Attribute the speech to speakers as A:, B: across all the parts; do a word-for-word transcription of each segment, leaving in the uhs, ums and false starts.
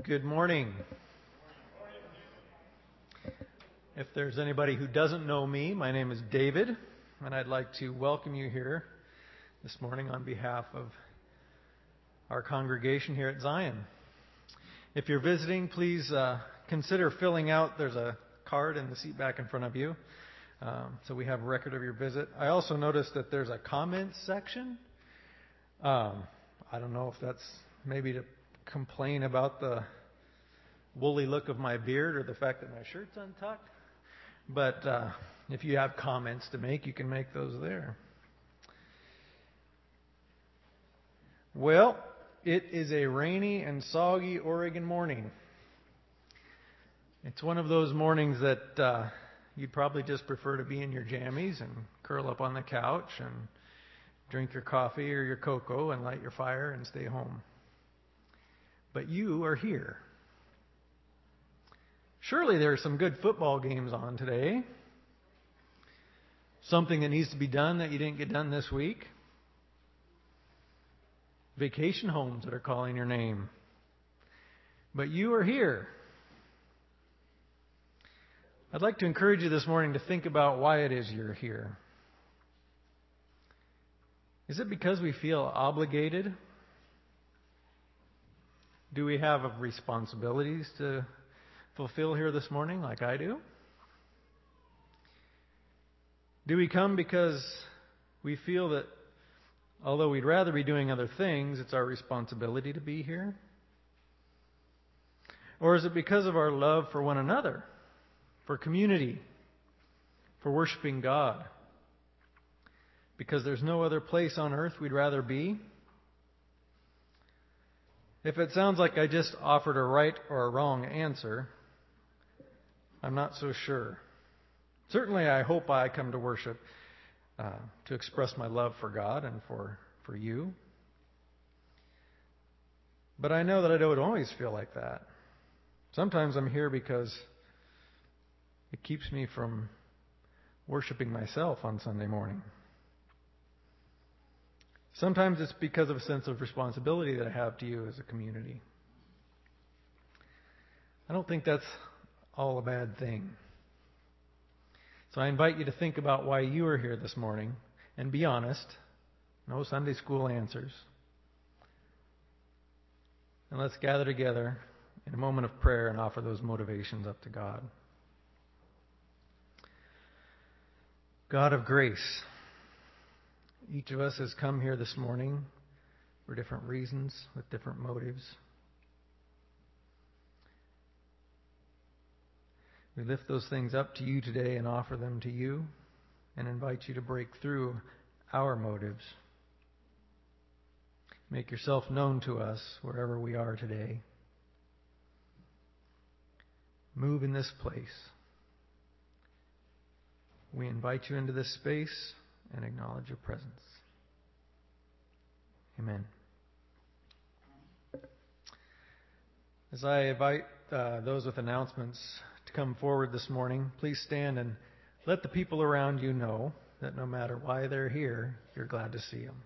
A: Good morning. If there's anybody who doesn't know me, my name is David, and I'd like to welcome you here this morning on behalf of our congregation here at Zion. If you're visiting, please uh, consider filling out. There's a card in the seat back in front of you, um, so we have a record of your visit. I also noticed that there's a comments section. Um, I don't know if that's maybe to complain about the woolly look of my beard or the fact that my shirt's untucked. But uh, if you have comments to make, you can make those there. Well, it is a rainy and soggy Oregon morning. It's one of those mornings that uh, you'd probably just prefer to be in your jammies and curl up on the couch and drink your coffee or your cocoa and light your fire and stay home. But you are here. Surely there are some good football games on today. Something that needs to be done that you didn't get done this week. Vacation homes that are calling your name. But you are here. I'd like to encourage you this morning to think about why it is you're here. Is it because we feel obligated? Do we have responsibilities to fulfill here this morning like I do? Do we come because we feel that although we'd rather be doing other things, it's our responsibility to be here? Or is it because of our love for one another, for community, for worshiping God? Because there's no other place on earth we'd rather be? If it sounds like I just offered a right or a wrong answer, I'm not so sure. Certainly I hope I come to worship uh, to express my love for God and for, for you. But I know that I don't always feel like that. Sometimes I'm here because it keeps me from worshiping myself on Sunday morning. Sometimes it's because of a sense of responsibility that I have to you as a community. I don't think that's all a bad thing. So I invite you to think about why you are here this morning and be honest. No Sunday school answers. And let's gather together in a moment of prayer and offer those motivations up to God. God of grace, each of us has come here this morning for different reasons, with different motives. We lift those things up to you today and offer them to you and invite you to break through our motives. Make yourself known to us wherever we are today. Move in this place. We invite you into this space and acknowledge your presence. Amen. As I invite uh, those with announcements to come forward this morning, please stand and let the people around you know that no matter why they're here, you're glad to see them.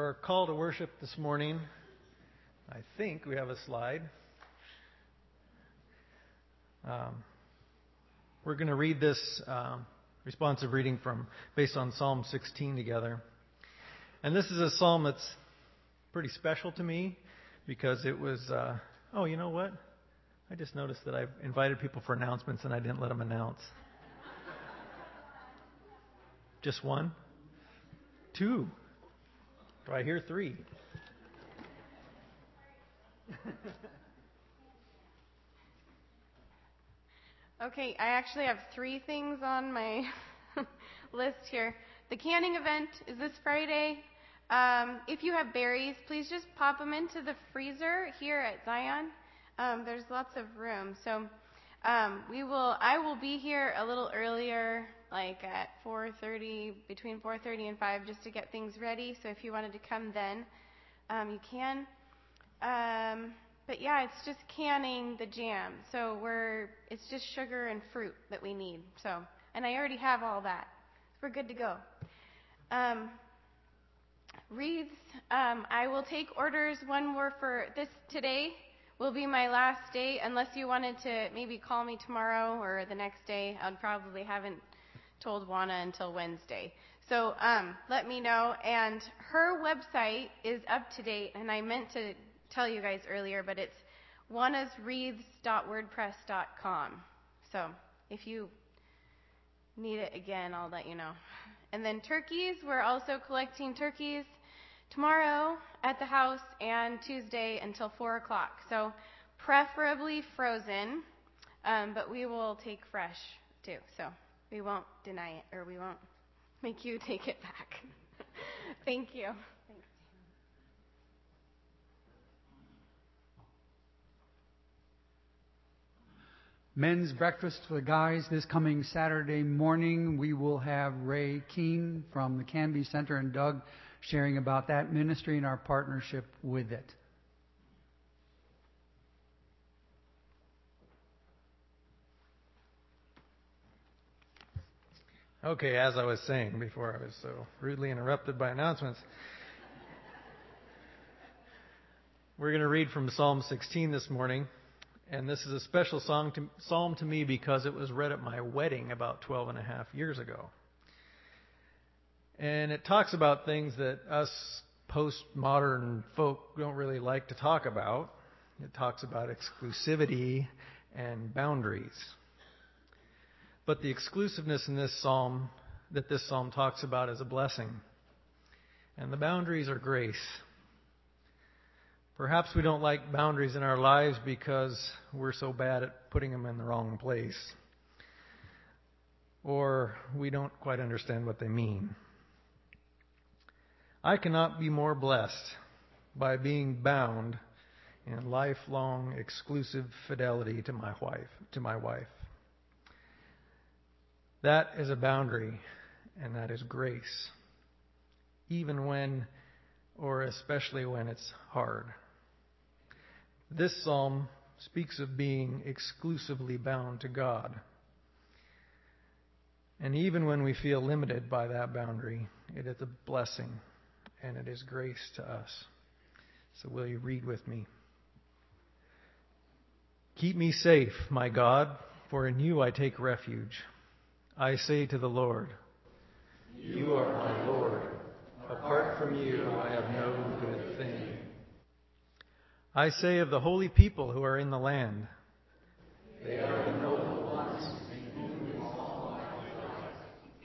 A: our call to worship this morning, I think we have a slide. Um, we're going to read this um, responsive reading from based on Psalm sixteen together. And this is a psalm that's pretty special to me because it was, uh, oh, you know what? I just noticed that I've invited people for announcements and I didn't let them announce. Just one? Two? Do I hear three?
B: Okay, I actually have three things on my list here. The canning event is this Friday. Um, if you have berries, please just pop them into the freezer here at Zion. Um, there's lots of room. So um, we will. I will be here a little earlier, like at four thirty, between four thirty and five, just to get things ready. So if you wanted to come then, um, you can. Um, But yeah, it's just canning the jam. So we're it's just sugar and fruit that we need. So, and I already have all that. We're good to go. Um, wreaths. Um, I will take orders. One more for this today. Will be my last day, unless you wanted to maybe call me tomorrow or the next day. I probably haven't told Juana until Wednesday. So um, let me know. And her website is up to date, and I meant to tell you guys earlier, but it's juanas wreaths dot wordpress dot com. So if you need it again, I'll let you know. And then turkeys, we're also collecting turkeys tomorrow at the house and Tuesday until four o'clock. So preferably frozen, um, but we will take fresh too. So we won't deny it, or we won't make you take it back. Thank you. Thanks.
C: Men's breakfast for the guys this coming Saturday morning. We will have Ray Keene from the Canby Center and Doug sharing about that ministry and our partnership with it.
A: Okay, as I was saying before I was so rudely interrupted by announcements, we're going to read from Psalm sixteen this morning. And this is a special song to, psalm to me because it was read at my wedding about twelve and a half years ago. And it talks about things that us postmodern folk don't really like to talk about. It talks about exclusivity and boundaries. But the exclusiveness in this psalm, that this psalm talks about, is a blessing. And the boundaries are grace. Perhaps we don't like boundaries in our lives because we're so bad at putting them in the wrong place. Or we don't quite understand what they mean. I cannot be more blessed by being bound in lifelong exclusive fidelity to my wife, to my wife. That is a boundary, and that is grace. Even when, or especially when it's hard. This psalm speaks of being exclusively bound to God. And even when we feel limited by that boundary, it is a blessing and it is grace to us. So will you read with me? Keep me safe, my God, for in you I take refuge. I say to the Lord, you are my Lord. Apart from you, I have no good thing. I say of the holy people who are in the land, they are the noble ones in whom is all my delight.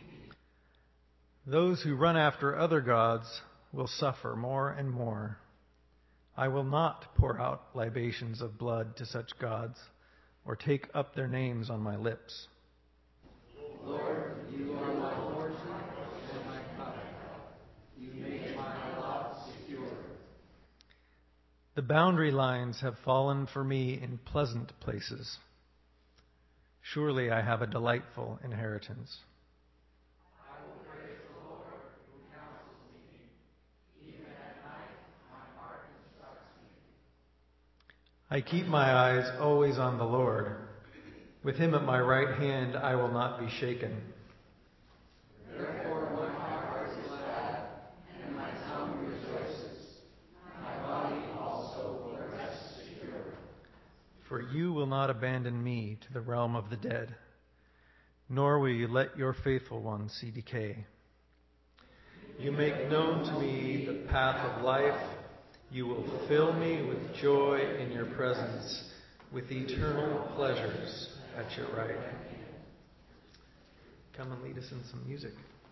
A: Those who run after other gods will suffer more and more. I will not pour out libations of blood to such gods, or take up their names on my lips. Lord, you are my portion and my cup. You make my lot secure. The boundary lines have fallen for me in pleasant places. Surely I have a delightful inheritance. I will praise the Lord who counsels me. Even at night, my heart instructs me. I keep my eyes always on the Lord. With him at my right hand, I will not be shaken. Therefore my heart is glad, and my tongue rejoices you will not abandon me to the realm of the dead, nor will you let your faithful one see decay. You make known to me the path of life. You will fill me with joy in your presence, with eternal pleasures at your right hand. Come and lead us in some music.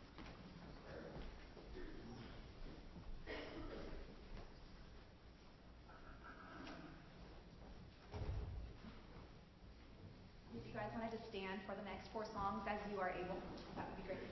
D: If you guys wanted to stand for the next four songs as you are able, that would be great.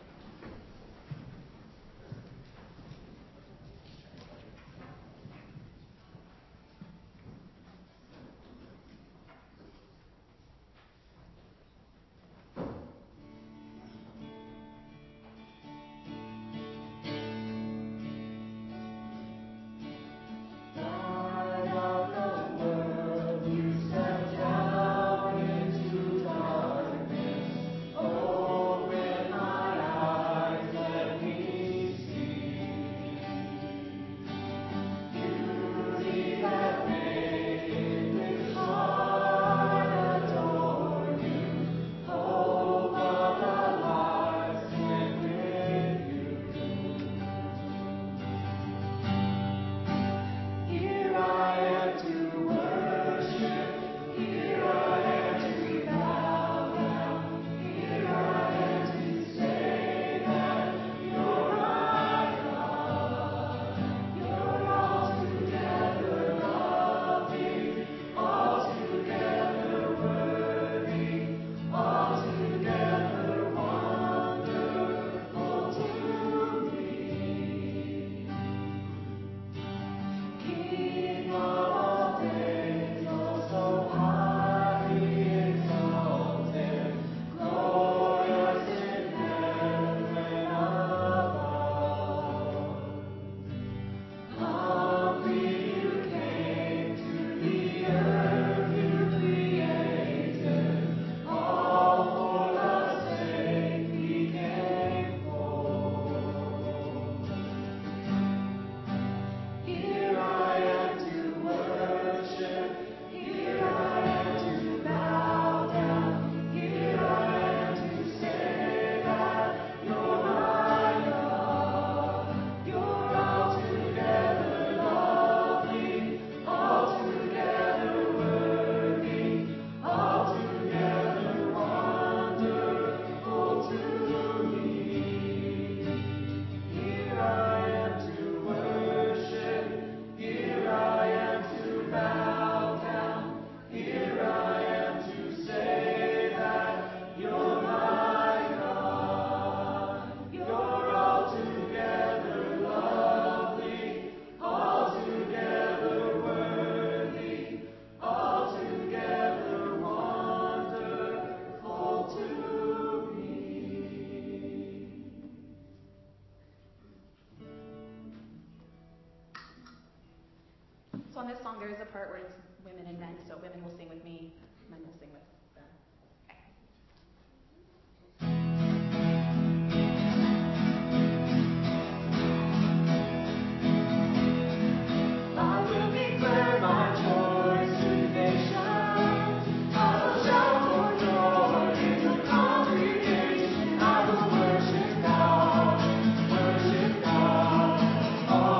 D: So on this song, there is a part where it's women and men, so women will sing with me, men will sing with them. Okay.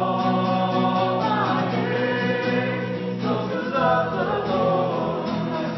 E: Love the Lord.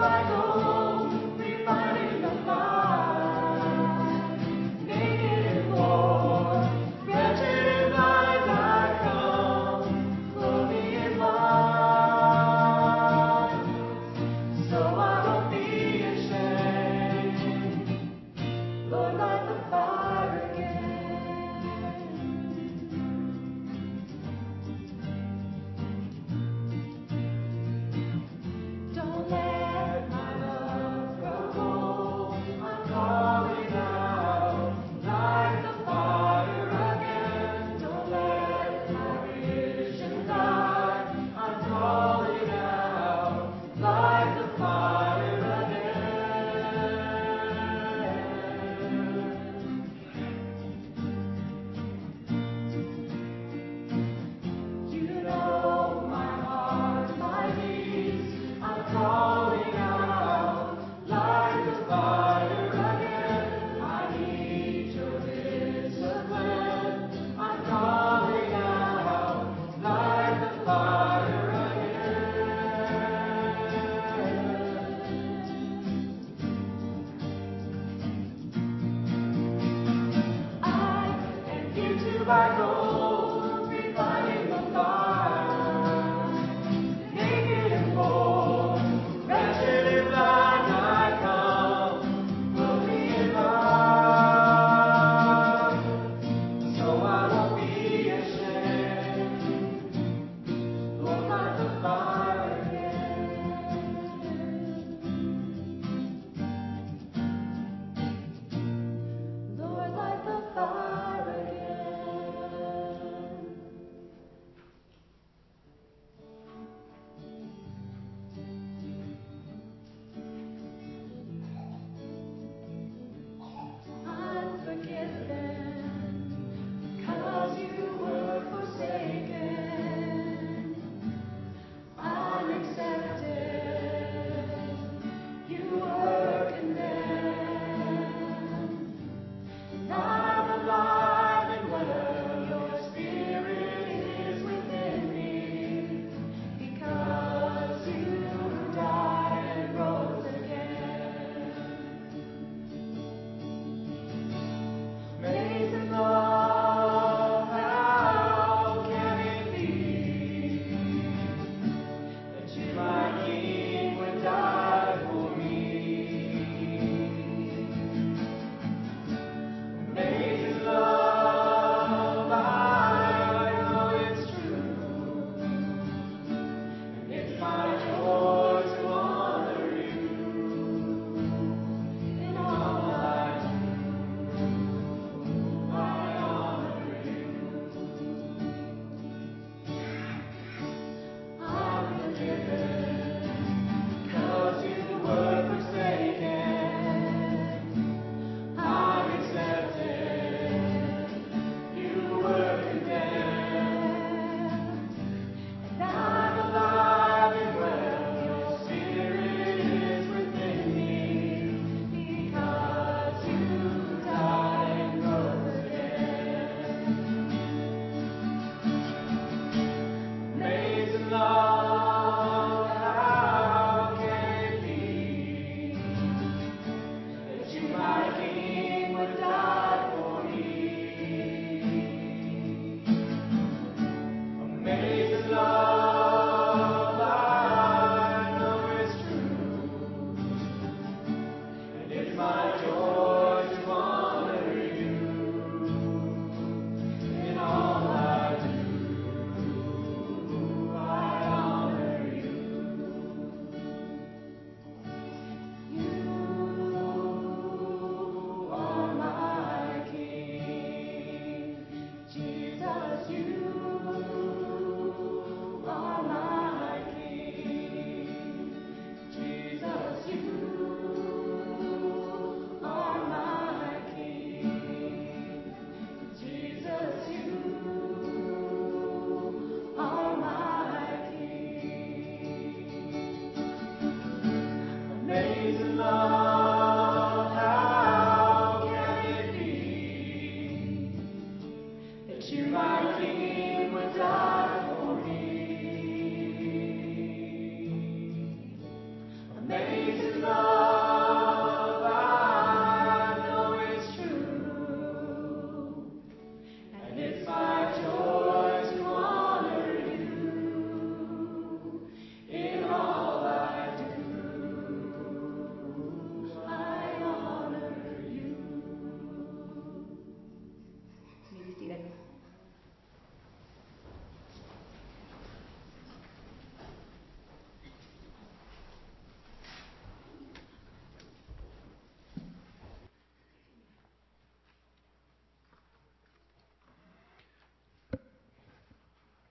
E: Don't let my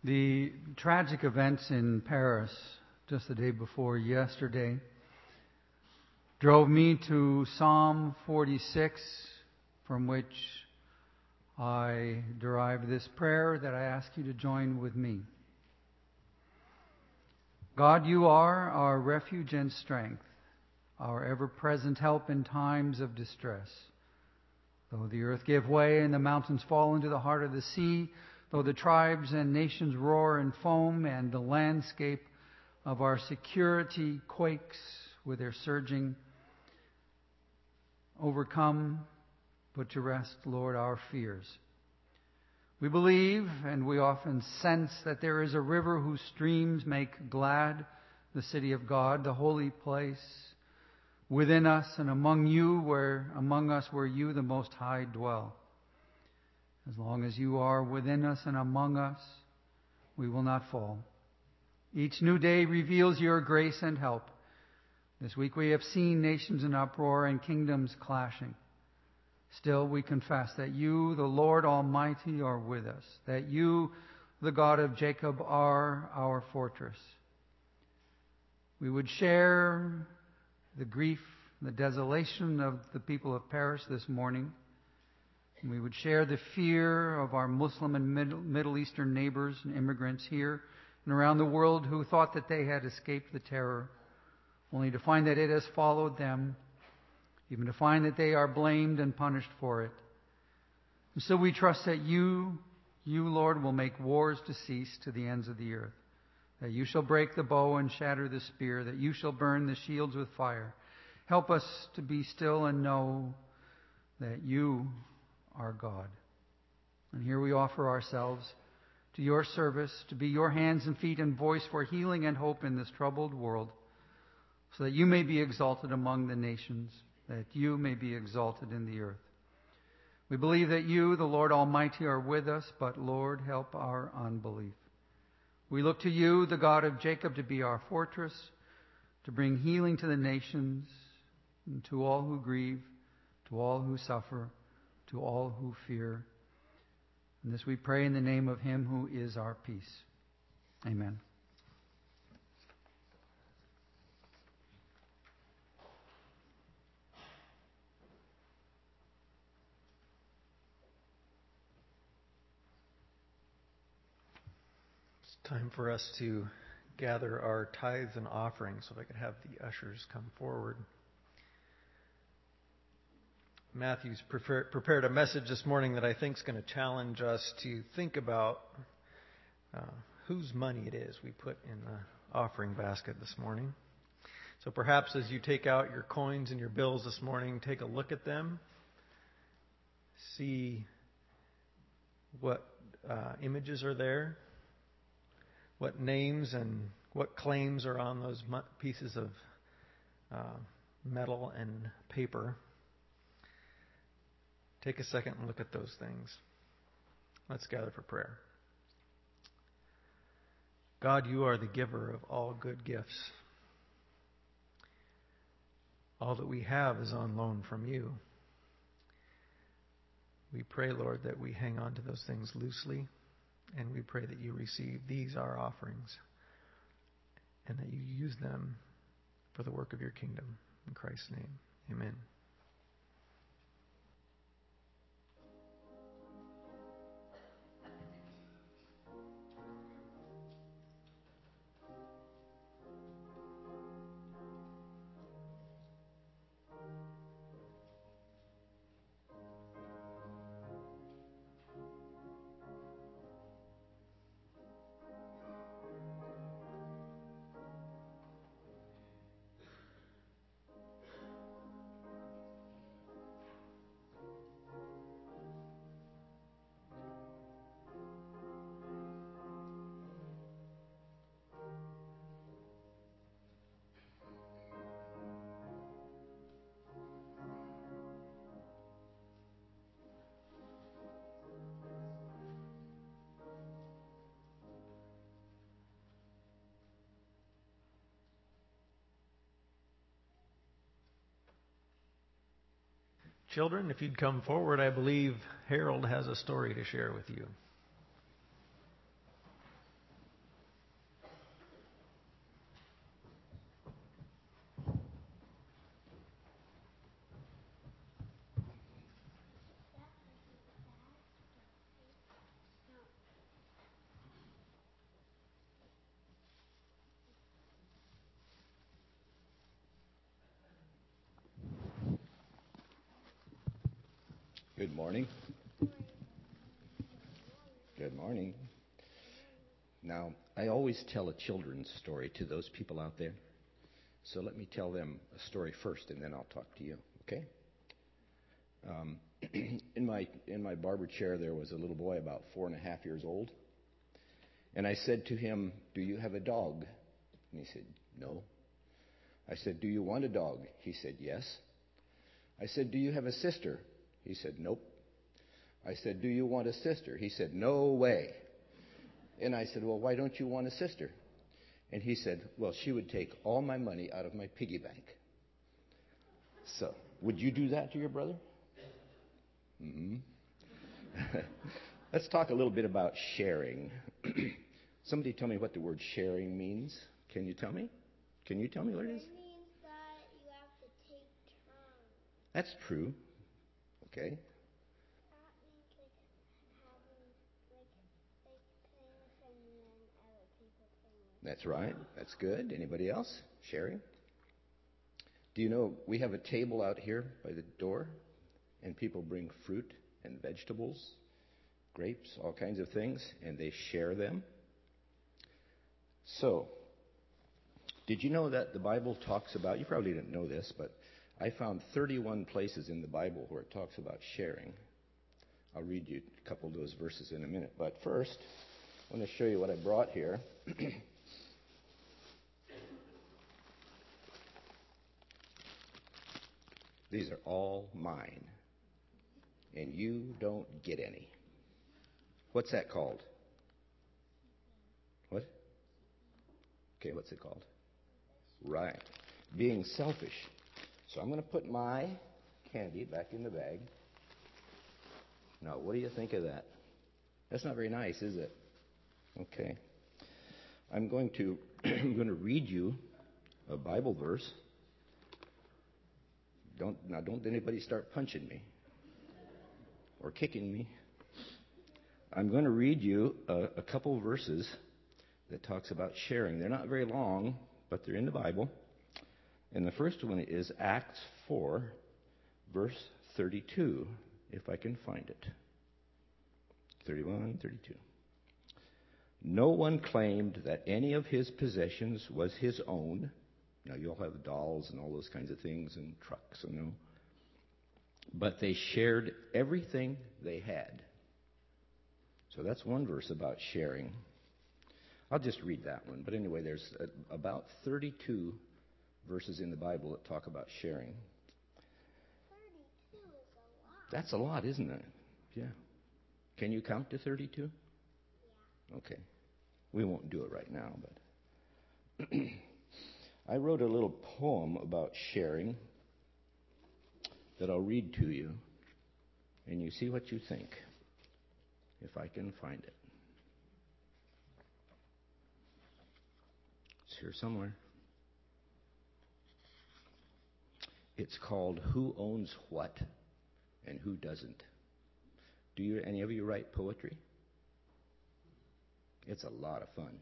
C: The tragic events in Paris just the day before yesterday drove me to Psalm forty-six, from which I derived this prayer that I ask you to join with me. God, you are our refuge and strength, our ever-present help in times of distress. Though the earth give way and the mountains fall into the heart of the sea, though the tribes and nations roar and foam, and the landscape of our security quakes with their surging, overcome, put to rest, Lord, our fears. We believe, and we often sense, that there is a river whose streams make glad the city of God, the holy place, within us and among you, where among us where you, the Most High, dwell. As long as you are within us and among us, we will not fall. Each new day reveals your grace and help. This week we have seen nations in uproar and kingdoms clashing. Still, we confess that you, the Lord Almighty, are with us, that you, the God of Jacob, are our fortress. We would share the grief, the desolation of the people of Paris this morning. And we would share the fear of our Muslim and Middle, Middle Eastern neighbors and immigrants here and around the world who thought that they had escaped the terror, only to find that it has followed them, even to find that they are blamed and punished for it. And so we trust that you, you, Lord, will make wars to cease to the ends of the earth, that you shall break the bow and shatter the spear, that you shall burn the shields with fire. Help us to be still and know that you are God. And here we offer ourselves to your service, to be your hands and feet and voice for healing and hope in this troubled world, so that you may be exalted among the nations, that you may be exalted in the earth. We believe that you, the Lord Almighty, are with us, but Lord, help our unbelief. We look to you, the God of Jacob, to be our fortress, to bring healing to the nations, and to all who grieve, to all who suffer, to all who fear. And this we pray in the name of him who is our peace. Amen.
A: It's time for us to gather our tithes and offerings, so if I could have the ushers come forward. Matthew's prepared a message this morning that I think is going to challenge us to think about uh, whose money it is we put in the offering basket this morning. So perhaps as you take out your coins and your bills this morning, take a look at them. See what uh, images are there, what names and what claims are on those pieces of uh, metal and paper. Take a second and look at those things. Let's gather for prayer. God, you are the giver of all good gifts. All that we have is on loan from you. We pray, Lord, that we hang on to those things loosely, and we pray that you receive these, our offerings, and that you use them for the work of your kingdom. In Christ's name, amen. Children, if you'd come forward, I believe Harold has a story to share with you.
E: Good morning. Good morning. Now, I always tell a children's story to those people out there. So let me tell them a story first, and then I'll talk to you, okay? Um, in my in my barber chair, there was a little boy about four and a half years old. And I said to him, "Do you have a dog?" And he said, "No." I said, "Do you want a dog?" He said, "Yes." I said, "Do you have a sister?" He said, "Nope." I said, "Do you want a sister?" He said, "No way." And I said, "Well, why don't you want a sister?" And he said, "Well, she would take all my money out of my piggy bank." So, would you do that to your brother? Mm-hmm. Let's talk a little bit about sharing. Somebody tell me what the word sharing means. Can you tell me? Can you tell me what it is?
F: It means that you have to take turns.
E: That's true. Okay.
F: That means like having like like playing with and then other people playing with.
E: That's right. That's good. Anybody else? Sharing? Do you know we have a table out here by the door, and people bring fruit and vegetables, grapes, all kinds of things, and they share them. So, did you know that the Bible talks about, you probably didn't know this, but I found thirty-one places in the Bible where it talks about sharing. I'll read you a couple of those verses in a minute. But first, I want to show you what I brought here. These are all mine, and you don't get any. What's that called? What? Okay, what's it called? Right. Being selfish. So I'm going to put my candy back in the bag. Now, what do you think of that? That's not very nice, is it? Okay. I'm going to I'm going to read you a Bible verse. Don't now don't anybody start punching me or kicking me. I'm going to read you a, a couple verses that talks about sharing. They're not very long, but they're in the Bible. And the first one is Acts four, verse thirty-two, if I can find it. thirty-one, thirty-two. No one claimed that any of his possessions was his own. Now, you'll have dolls and all those kinds of things and trucks, you know. But they shared everything they had. So that's one verse about sharing. I'll just read that one. But anyway, there's a, about thirty-two verses in the Bible that talk about sharing.
F: thirty-two is a lot.
E: That's a lot, isn't it? Yeah. Can you count to thirty-two?
F: Yeah.
E: Okay. We won't do it right now, but I wrote a little poem about sharing that I'll read to you, and you see what you think, if I can find it. It's here somewhere. It's called Who Owns What and Who Doesn't. Do you, any of you write poetry? It's a lot of fun.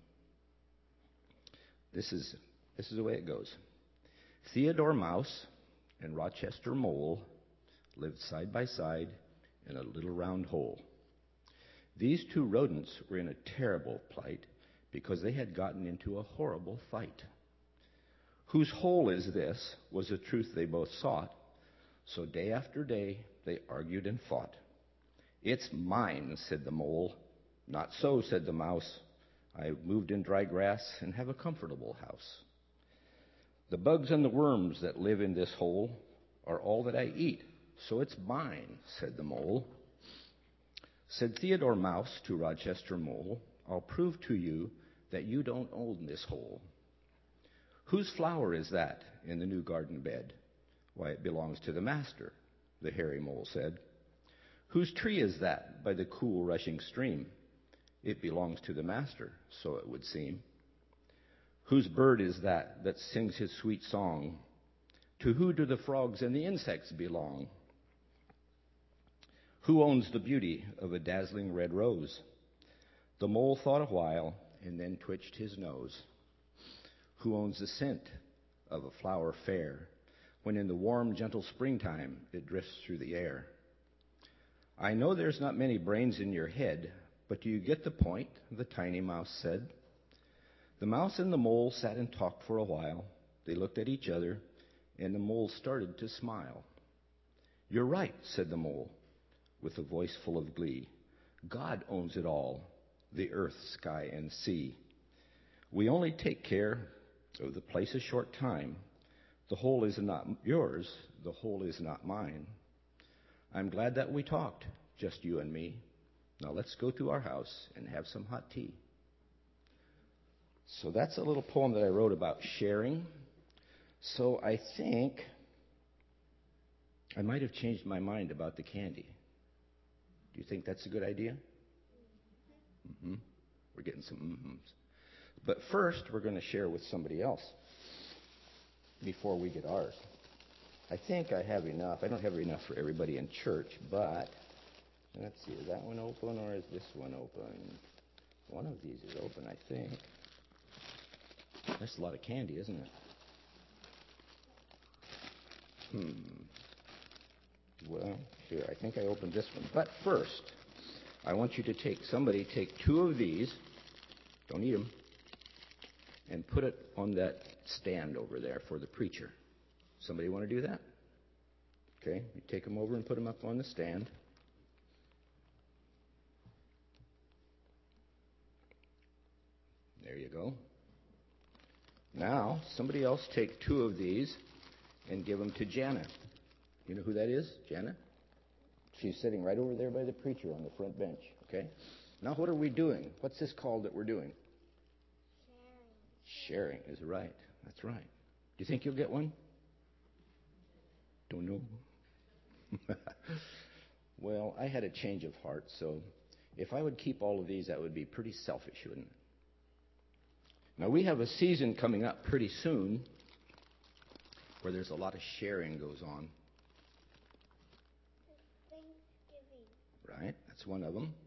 E: This is this is the way it goes. Theodore Mouse and Rochester Mole lived side by side in a little round hole. These two rodents were in a terrible plight because they had gotten into a horrible fight. Whose hole is this was the truth they both sought. So day after day they argued and fought. It's mine, said the mole. Not so, said the mouse. I moved in dry grass and have a comfortable house. The bugs and the worms that live in this hole are all that I eat, so it's mine, said the mole. Said Theodore Mouse to Rochester Mole, I'll prove to you that you don't own this hole. Whose flower is that in the new garden bed? Why, it belongs to the master, the hairy mole said. Whose tree is that by the cool rushing stream? It belongs to the master, so it would seem. Whose bird is that that sings his sweet song? To who do the frogs and the insects belong? Who owns the beauty of a dazzling red rose? The mole thought a while and then twitched his nose. Who owns the scent of a flower fair when in the warm, gentle springtime it drifts through the air? I know there's not many brains in your head, but do you get the point? The tiny mouse said. The mouse and the mole sat and talked for a while. They looked at each other, and the mole started to smile. You're right, said the mole, with a voice full of glee. God owns it all, the earth, sky, and sea. We only take care of the place a short time. The whole is not yours, the whole is not mine. I'm glad that we talked, just you and me. Now let's go to our house and have some hot tea. So that's a little poem that I wrote about sharing. So I think I might have changed my mind about the candy. Do you think that's a good idea? Mm-hmm. We're getting some mm-hms. But first, we're going to share with somebody else before we get ours. I think I have enough. I don't have enough for everybody in church, but let's see, is that one open or is this one open? One of these is open, I think. That's a lot of candy, isn't it? Hmm. Well, here, I think I opened this one. But first, I want you to take, somebody take two of these, don't eat them, and put it on that stand over there for the preacher. Somebody want to do that? Okay, you take them over and put them up on the stand. There you go. Now, somebody else take two of these and give them to Jana. You know who that is? Jana? She's sitting right over there by the preacher on the front bench. Okay? Now, what are we doing? What's this called that we're doing? Sharing. Sharing is right. That's right. Do you think you'll get one? Don't know. Well, I had a change of heart, so if I would keep all of these, that would be pretty selfish, wouldn't it? Now, we have a season coming up pretty soon where there's a lot of sharing goes on.
F: Thanksgiving.
E: Right? That's one of them.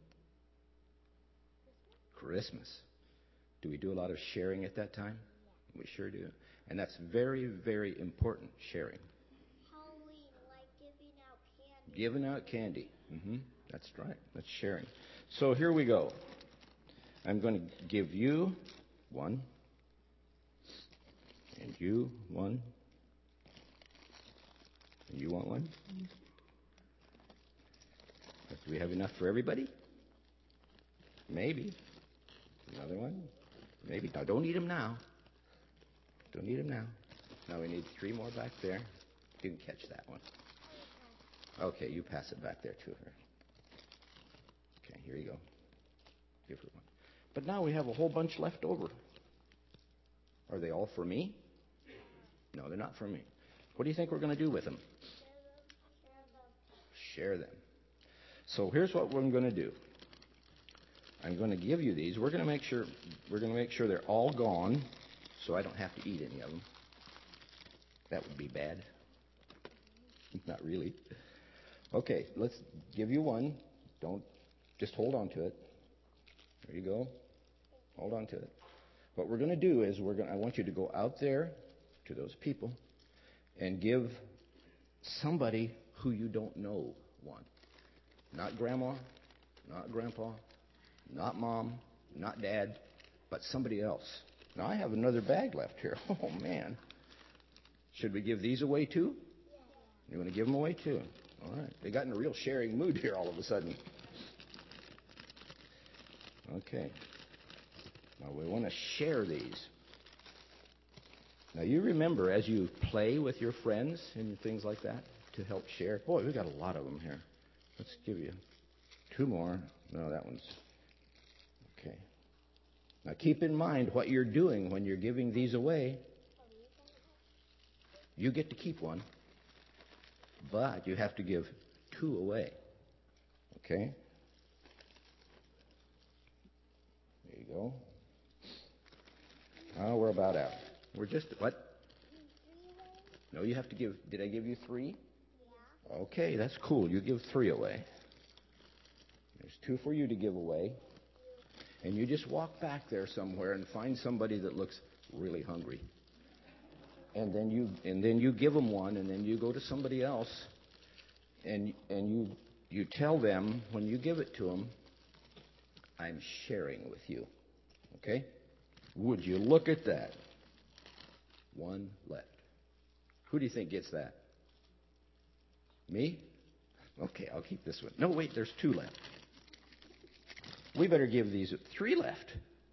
E: Christmas. Do we do a lot of sharing at that time? Yeah. We sure do. And that's very, very important, sharing.
F: Halloween, like giving out candy.
E: Giving out candy. Mm-hmm. That's right. That's sharing. So here we go. I'm going to give you one. And you one. And you want one? Do we have enough for everybody? Maybe. Another one? Maybe. Now, don't eat them now. Don't eat them now. Now we need three more back there. You can catch that one. Okay, you pass it back there to her. Okay, here you go. Give her one. But now we have a whole bunch left over. Are they all for me? No, they're not for me. What do you think we're going to do with them? Share them. So here's what we're going to do. I'm going to give you these. We're going to make sure we're going to make sure they're all gone, so I don't have to eat any of them. That would be bad. Not really. Okay, let's give you one. Don't just hold on to it. There you go. Hold on to it. What we're going to do is we're going. I want you to go out there to those people and give somebody who you don't know one. Not grandma, not grandpa, not mom, not dad, but somebody else. Now, I have another bag left here. Oh, man. Should we give these away, too? You want to give them away, too? All right. They got in a real sharing mood here all of a sudden. Okay. Now, we want to share these. Now, you remember as you play with your friends and things like that to help share. Boy, we got a lot of them here. Let's give you two more. No, that one's okay. Now, keep in mind what you're doing when you're giving these away. You get to keep one, but you have to give two away. Okay? There you go. Oh, we're about out. We're just, what? No, you have to give, did I give you three? Yeah. Okay, that's cool. You give three away. There's two for you to give away. And you just walk back there somewhere and find somebody that looks really hungry. And then you and then you give them one, and then you go to somebody else, and and you you tell them when you give it to them, I'm sharing with you. Okay? Would you look at that? One left. Who do you think gets that? Me? Okay, I'll keep this one. No, wait, there's two left. We better give these... Three left.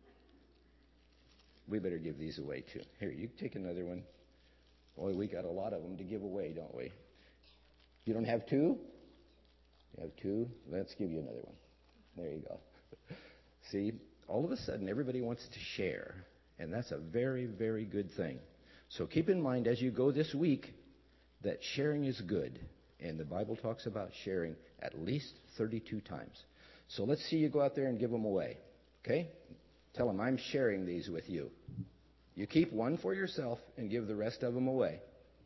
E: We better give these away, too. Here, you take another one. Boy, we got a lot of them to give away, don't we? You don't have two? You have two? Let's give you another one. There you go. See, all of a sudden, everybody wants to share. And that's a very, very good thing. So keep in mind as you go this week that sharing is good. And the Bible talks about sharing at least thirty-two times. So let's see you go out there and give them away. Okay? Tell them, I'm sharing these with you. You keep one for yourself and give the rest of them away.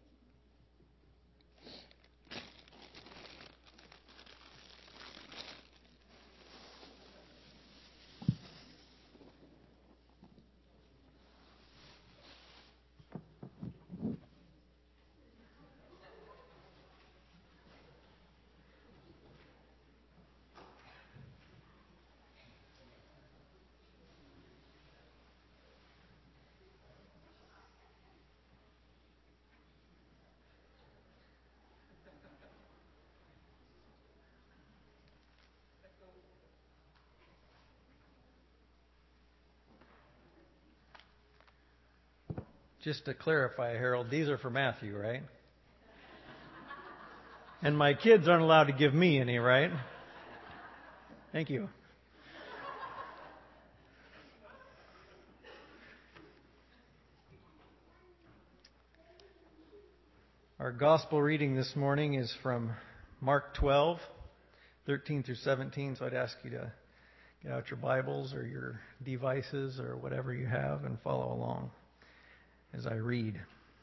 A: Just to clarify, Harold, these are for Matthew, right? And my kids aren't allowed to give me any, right? Thank you. Our gospel reading this morning is from Mark twelve, thirteen through seventeen. So I'd ask you to get out your Bibles or your devices or whatever you have and follow along as I read.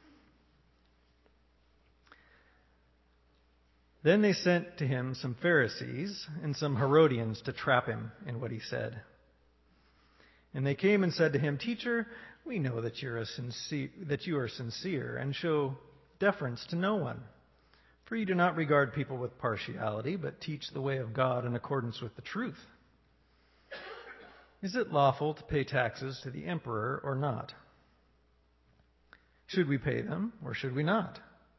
A: Then they sent to him some Pharisees and some Herodians to trap him in what he said. And they came and said to him, Teacher, we know that you're a sincere, that you are sincere and show deference to no one. For you do not regard people with partiality, but teach the way of God in accordance with the truth. Is it lawful to pay taxes to the emperor or not? Should we pay them or should we not?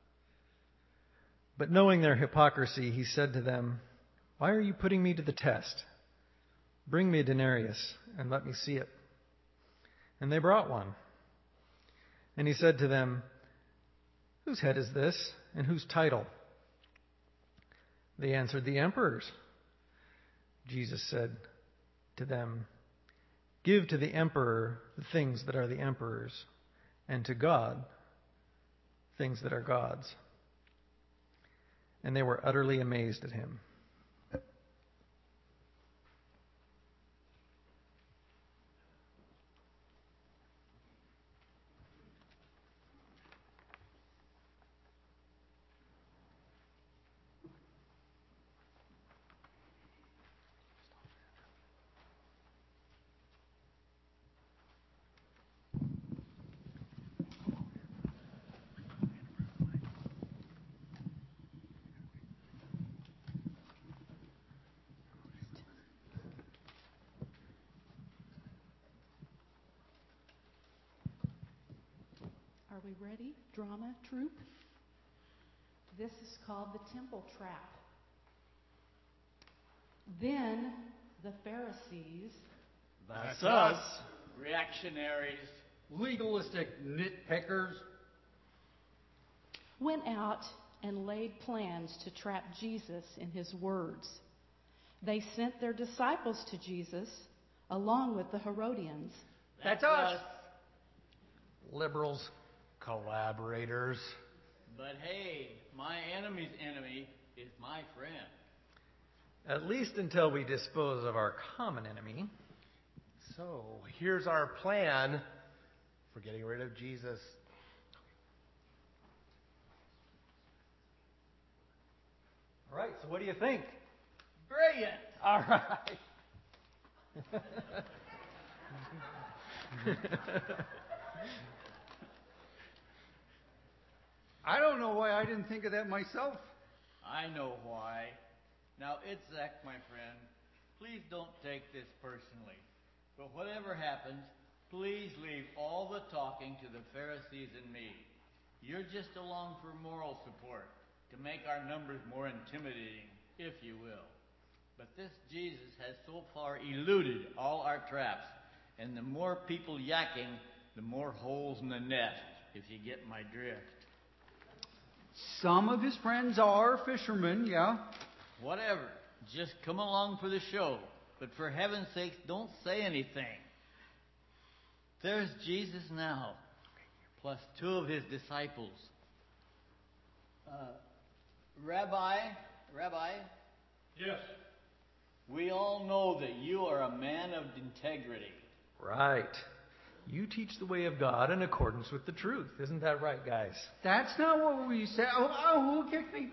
A: But knowing their hypocrisy, he said to them, Why are you putting me to the test? Bring me a denarius and let me see it. And they brought one. And he said to them, Whose head is this and whose title? They answered, The emperor's. Jesus said to them, Give to the emperor the things that are the emperor's, and to God things that are God's. And they were utterly amazed at him.
D: Are we ready? Drama troupe? This is called the temple trap. Then the Pharisees,
G: That's us, reactionaries,
C: Legalistic nitpickers.
D: went out and laid plans to trap Jesus in his words. They sent their disciples to Jesus along with the Herodians.
G: That's us,
A: Liberals.
G: collaborators.
H: But hey, my enemy's enemy is my friend.
A: At least until we dispose of our common enemy.
G: So here's our plan for getting rid of Jesus.
A: All right, so what do you think?
H: Brilliant!
A: All right.
C: I don't know why I didn't think of that myself.
H: I know why. Now, Itzhak, my friend, please don't take this personally. But whatever happens, please leave all the talking to the Pharisees and me. You're just along for moral support, to make our numbers more intimidating, if you will. But this Jesus has so far eluded all our traps, and the more people yakking, the more holes in the net, if you get my drift.
C: Some of his friends are fishermen, yeah.
H: Whatever. Just come along for the show. But for heaven's sake, don't say anything. There's Jesus now, plus two of his disciples. Uh, Rabbi, Rabbi?
G: Yes.
H: We all know that you are a man of integrity.
A: Right. You teach the way of God in accordance with the truth. Isn't that right, guys?
C: That's not what we said. Oh, oh, who kicked me?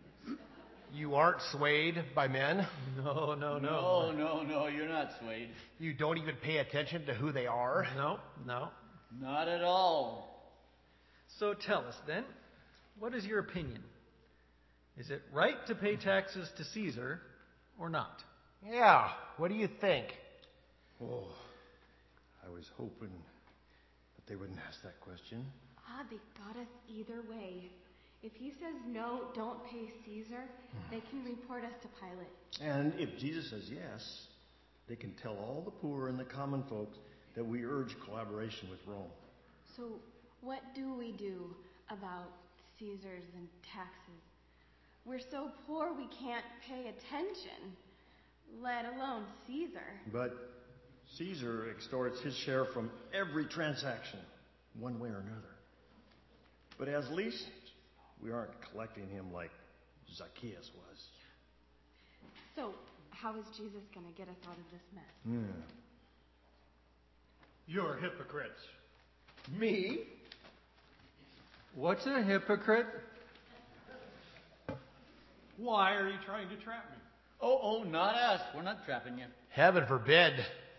G: You aren't swayed by men.
A: No, no, no.
H: No, no, no, you're not swayed.
G: You don't even pay attention to who they are.
A: No, no.
H: Not at all.
A: So tell us then, what is your opinion? Is it right to pay taxes to Caesar or not?
G: Yeah, what do you think?
I: Oh, I was hoping that they wouldn't ask that question.
B: Ah, they got us either way. If he says no, don't pay Caesar, they can report us to Pilate.
I: And if Jesus says yes, they can tell all the poor and the common folks that we urge collaboration with Rome.
B: So what do we do about Caesars and taxes? We're so poor we can't pay attention, let alone Caesar.
I: But Caesar extorts his share from every transaction, one way or another. But as least, we aren't collecting him like Zacchaeus was.
B: So, how is Jesus going to get us out of this mess?
I: Yeah.
G: You're hypocrites.
C: Me? What's a hypocrite?
G: Why are you trying to trap me?
H: Oh, oh, not us. We're not trapping you.
G: Heaven forbid.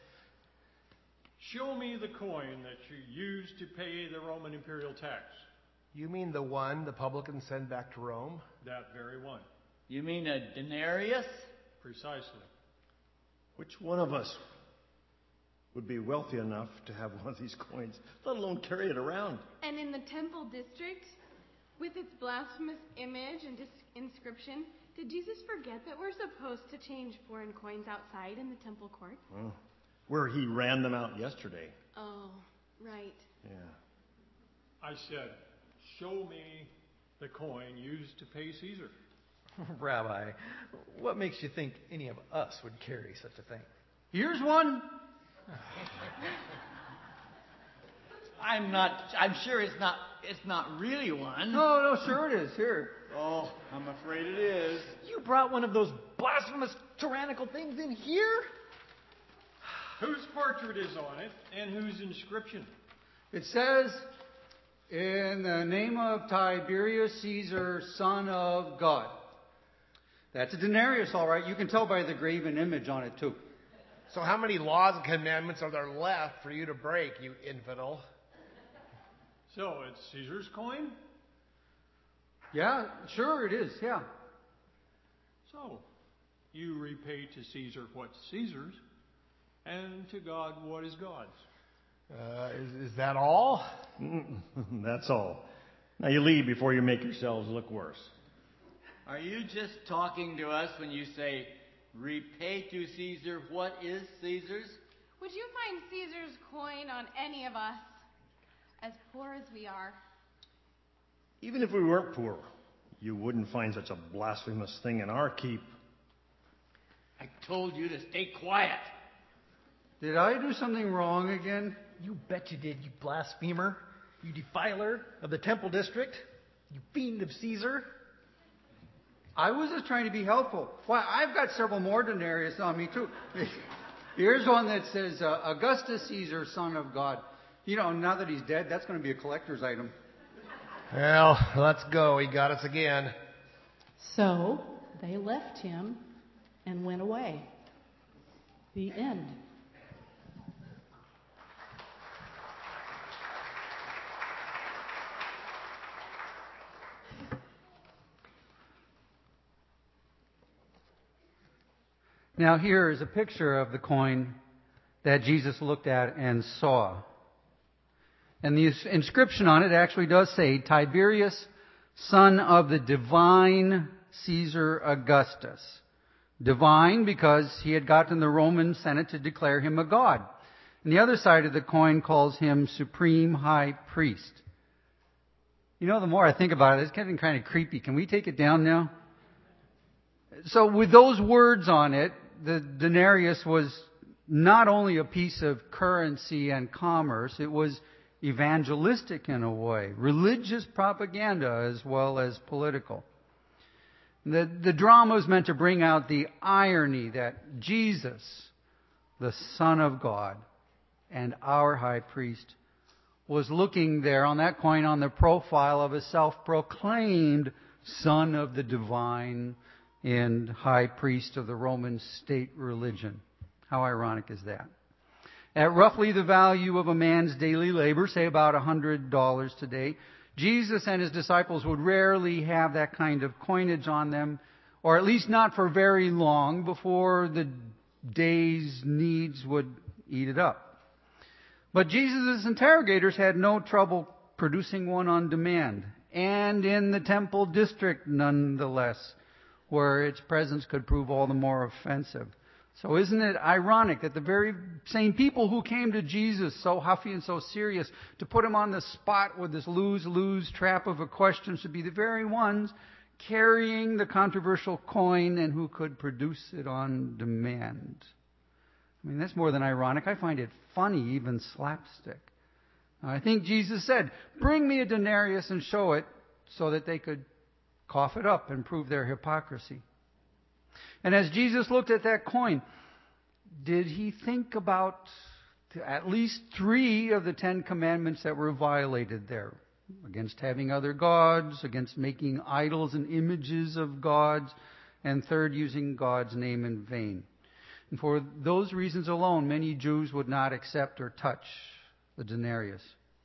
J: Show me the coin that you used to pay the Roman imperial tax.
G: You mean the one the publicans send back to Rome?
J: That very one.
H: You mean a denarius?
J: Precisely.
I: Which one of us would be wealthy enough to have one of these coins, let alone carry it around?
B: And in the temple district, with its blasphemous image and dis- inscription, did Jesus forget that we're supposed to change foreign coins outside in the temple court?
I: Well, where he ran them out yesterday.
B: Oh, right.
I: Yeah.
J: I said, show me the coin used to pay Caesar.
A: Rabbi, what makes you think any of us would carry such a thing?
C: Here's one.
H: I'm not, I'm sure it's not, it's not really one.
C: No, no, sure it is. Here.
H: Oh, I'm afraid it is.
A: You brought one of those blasphemous, tyrannical things in here?
J: Whose portrait is on it and whose inscription?
C: It says, in the name of Tiberius Caesar, son of God. That's a denarius, all right. You can tell by the graven image on it, too.
G: So how many laws and commandments are there left for you to break, you infidel?
J: So, it's Caesar's coin?
C: Yeah, sure it is, yeah.
J: So, you repay to Caesar what's Caesar's, and to God what is God's.
G: Uh, is, is that all?
I: That's all. Now you leave before you make yourselves look worse.
H: Are you just talking to us when you say, repay to Caesar what is Caesar's?
B: Would you find Caesar's coin on any of us, as poor as we are?
I: Even if we weren't poor, you wouldn't find such a blasphemous thing in our keep.
H: I told you to stay quiet.
C: Did I do something wrong again?
A: You bet you did, you blasphemer. You defiler of the temple district. You fiend of Caesar.
C: I was just trying to be helpful. Why, I've got several more denarius on me, too. Here's one that says, uh, Augustus Caesar, son of God. You know, now that he's dead, that's going to be a collector's item.
G: Well, let's go. He got us again.
D: So they left him and went away. The end.
C: Now here is a picture of the coin that Jesus looked at and saw. And the inscription on it actually does say, Tiberius, son of the divine Caesar Augustus. Divine because he had gotten the Roman Senate to declare him a god. And the other side of the coin calls him supreme high priest. You know, the more I think about it, it's getting kind of creepy. Can we take it down now? So with those words on it, the denarius was not only a piece of currency and commerce, it was evangelistic in a way, religious propaganda as well as political. The, the drama was meant to bring out the irony that Jesus, the Son of God and our high priest, was looking there on that coin on the profile of a self-proclaimed Son of the Divine and High Priest of the Roman state religion. How ironic is that? At roughly the value of a man's daily labor, say about one hundred dollars today, Jesus and his disciples would rarely have that kind of coinage on them, or at least not for very long before the day's needs would eat it up. But Jesus' interrogators had no trouble producing one on demand, and in the temple district nonetheless, where its presence could prove all the more offensive. So isn't it ironic that the very same people who came to Jesus so huffy and so serious to put him on the spot with this lose-lose trap of a question should be the very ones carrying the controversial coin and who could produce it on demand? I mean, that's more than ironic. I find it funny, even slapstick. I think Jesus said, bring me a denarius and show it, so that they could cough it up and prove their hypocrisy. And as Jesus looked at that coin, did he think about at least three of the Ten Commandments that were violated there? Against having other gods, against making idols and images of gods, and third, using God's name in vain. And for those reasons alone, many Jews would not accept or touch the denarius.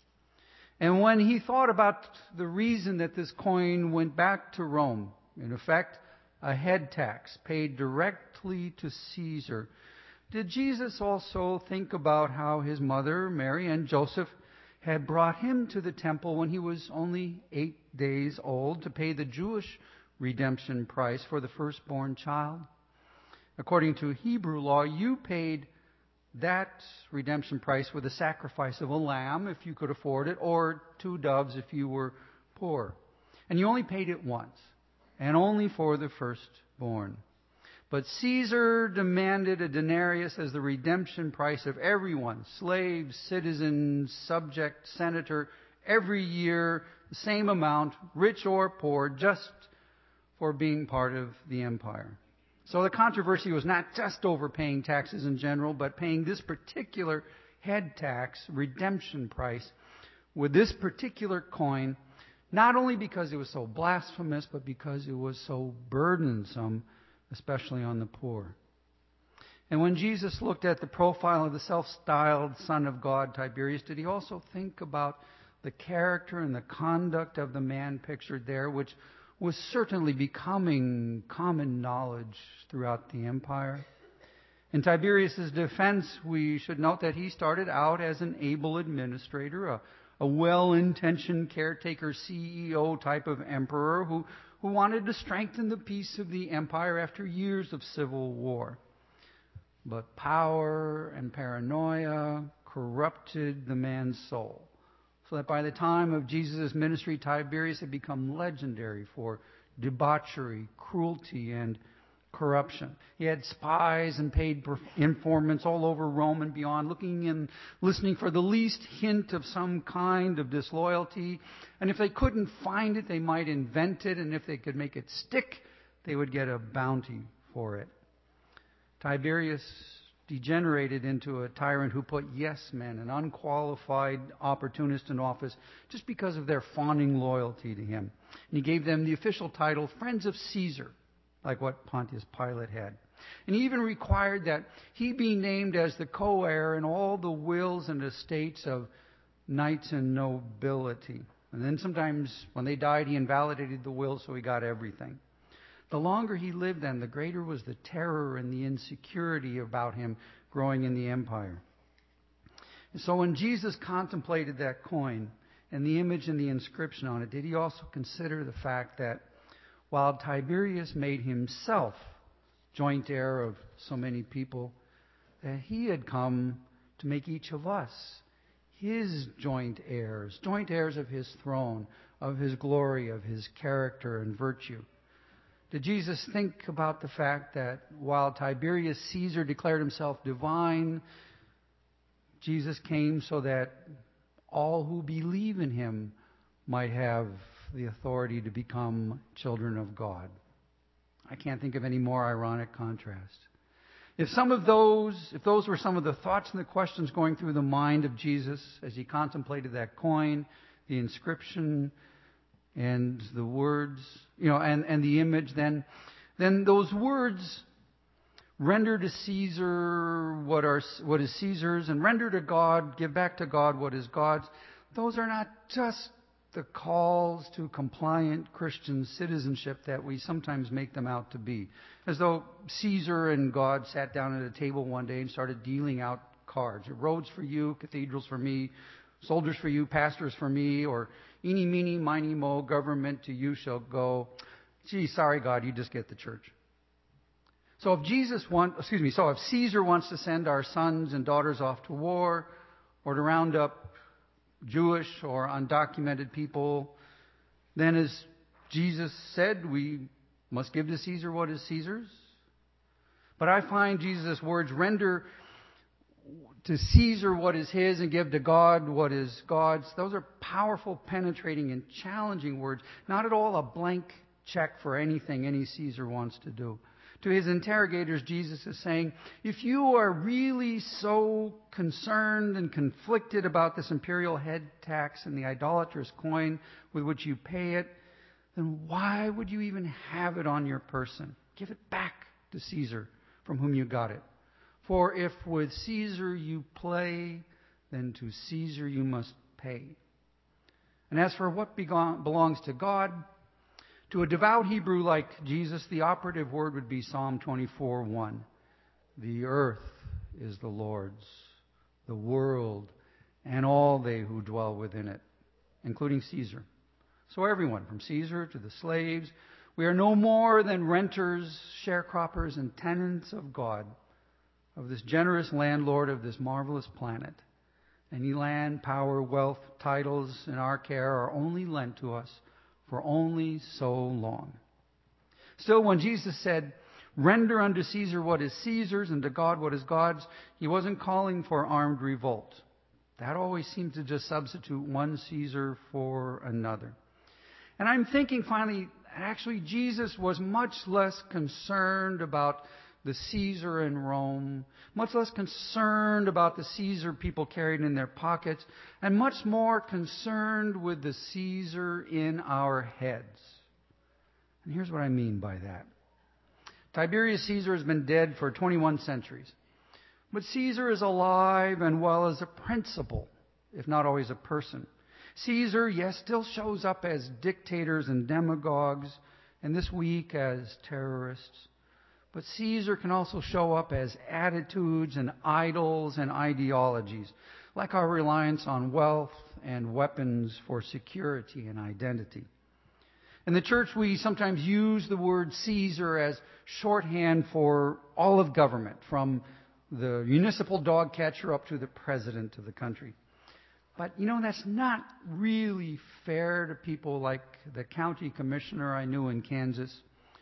C: And when he thought about the reason that this coin went back to Rome, in effect, a head tax paid directly to Caesar, did Jesus also think about how his mother, Mary, and Joseph had brought him to the temple when he was only eight days old to pay the Jewish redemption price for the firstborn child? According to Hebrew law, you paid that redemption price with a sacrifice of a lamb if you could afford it, or two doves if you were poor. And you only paid it once, and only for the firstborn. But Caesar demanded a denarius as the redemption price of everyone, slave, citizen, subject, senator, every year, the same amount, rich or poor, just for being part of the empire. So the controversy was not just over paying taxes in general, but paying this particular head tax, redemption price, with this particular coin, not only because it was so blasphemous, but because it was so burdensome, especially on the poor. And when Jesus looked at the profile of the self-styled Son of God, Tiberius, did he also think about the character and the conduct of the man pictured there, which was certainly becoming common knowledge throughout the empire? In Tiberius' defense, we should note that he started out as an able administrator, a, a well-intentioned caretaker, C E O type of emperor who, who wanted to strengthen the peace of the empire after years of civil war. But power and paranoia corrupted the man's soul, so that by the time of Jesus' ministry, Tiberius had become legendary for debauchery, cruelty, and corruption. He had spies and paid informants all over Rome and beyond, looking and listening for the least hint of some kind of disloyalty. And if they couldn't find it, they might invent it. And if they could make it stick, they would get a bounty for it. Tiberius degenerated into a tyrant who put yes men, an unqualified opportunist, in office just because of their fawning loyalty to him. And he gave them the official title, Friends of Caesar, like what Pontius Pilate had. And he even required that he be named as the co-heir in all the wills and estates of knights and nobility. And then sometimes when they died, he invalidated the will, so he got everything. The longer he lived then, the greater was the terror and the insecurity about him growing in the empire. And so when Jesus contemplated that coin and the image and the inscription on it, did he also consider the fact that while Tiberius made himself joint heir of so many people, that he had come to make each of us his joint heirs, joint heirs of his throne, of his glory, of his character and virtue? Did Jesus think about the fact that while Tiberius Caesar declared himself divine, Jesus came so that all who believe in him might have the authority to become children of God? I can't think of any more ironic contrast. If some of those, if those were some of the thoughts and the questions going through the mind of Jesus as he contemplated that coin, the inscription, and the words, you know, and, and the image, then, then those words, render to Caesar what are what is Caesar's, and render to God, give back to God what is God's, those are not just the calls to compliant Christian citizenship that we sometimes make them out to be. As though Caesar and God sat down at a table one day and started dealing out cards. Roads for you, cathedrals for me, soldiers for you, pastors for me, or eeny, meeny, miny, mo, government to you shall go. Gee, sorry, God, you just get the church. So if Jesus want, excuse me, so if Caesar wants to send our sons and daughters off to war, or to round up Jewish or undocumented people, then as Jesus said, we must give to Caesar what is Caesar's. But I find Jesus' words, render to Caesar what is his and give to God what is God's, those are powerful, penetrating, and challenging words. Not at all a blank check for anything any Caesar wants to do. To his interrogators, Jesus is saying, if you are really so concerned and conflicted about this imperial head tax and the idolatrous coin with which you pay it, then why would you even have it on your person? Give it back to Caesar from whom you got it. For if with Caesar you play, then to Caesar you must pay. And as for what belongs to God, to a devout Hebrew like Jesus, the operative word would be Psalm twenty-four one. The earth is the Lord's, the world, and all they who dwell within it, including Caesar. So everyone, from Caesar to the slaves, we are no more than renters, sharecroppers, and tenants of God, of this generous landlord of this marvelous planet. Any land, power, wealth, titles in our care are only lent to us for only so long. Still, when Jesus said, render unto Caesar what is Caesar's and to God what is God's, he wasn't calling for armed revolt. That always seemed to just substitute one Caesar for another. And I'm thinking finally, actually Jesus was much less concerned about the Caesar in Rome, much less concerned about the Caesar people carried in their pockets, and much more concerned with the Caesar in our heads. And here's what I mean by that. Tiberius Caesar has been dead for twenty-one centuries. But Caesar is alive and well as a principle, if not always a person. Caesar, yes, still shows up as dictators and demagogues, and this week as terrorists. But Caesar can also show up as attitudes and idols and ideologies, like our reliance on wealth and weapons for security and identity. In the church, we sometimes use the word Caesar as shorthand for all of government, from the municipal dog catcher up to the president of the country. But, you know, that's not really fair to people like the county commissioner I knew in Kansas.